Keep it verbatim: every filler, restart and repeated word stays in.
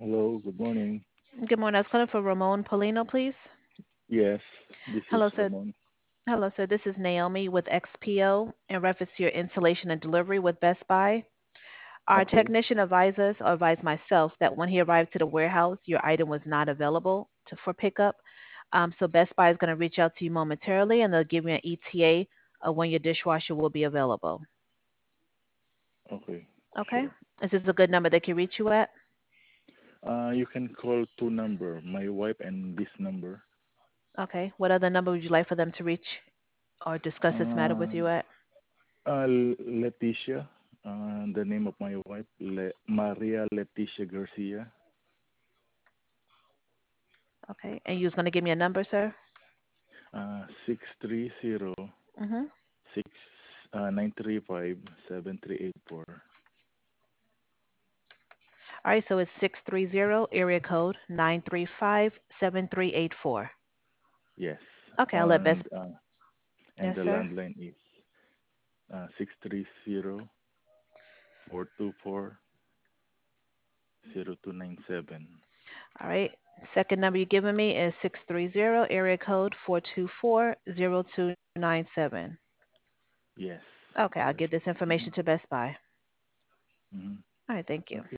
Hello, good morning. Good morning. I was calling for Ramon Polino, please. Yes, this is Hello, sir. Ramon. Hello, sir. This is Naomi with X P O in reference to your installation and delivery with Best Buy. Our Okay, technician advised us, or advised myself, that when he arrived to the warehouse, your item was not available to, for pickup. Um, so Best Buy is going to reach out to you momentarily, and they'll give you an E T A of when your dishwasher will be available. okay, Okay. sure. Is this a good number they can reach you at? Uh, you can call two number, my wife and this number. Okay. What other number would you like for them to reach or discuss this matter with Uh, you at? uh, Leticia, uh, the name of my wife, Le- Maria Leticia Garcia. Okay. And you was going to give me a number, sir? Uh, six three zero Mm-hmm. six uh, nine three five seven three eight four. All right, so it's six three zero, area code nine three five, seven three eight four. Yes, Okay, I'll let Best. and uh, and Yes, the sir. landline is uh, six three zero four two four zero two nine seven. All right. Second number you're giving me is six three zero, area code four two four, zero two nine seven. Yes, Okay, I'll that's give this right. information to Best Buy. Mm-hmm. All right, thank you. Okay.